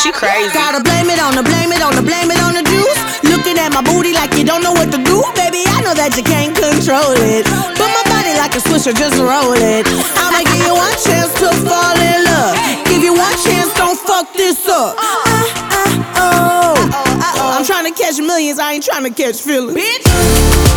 she crazy. Gotta blame it on the juice. Looking at my booty like you don't know what to do. Baby, I know that you can't control it. Put my body like a swisher, just roll it. I'ma give you one chance to fall in love. Give you one chance, don't fuck this up. I'm trying to catch millions, I ain't trying to catch feelings. Bitch.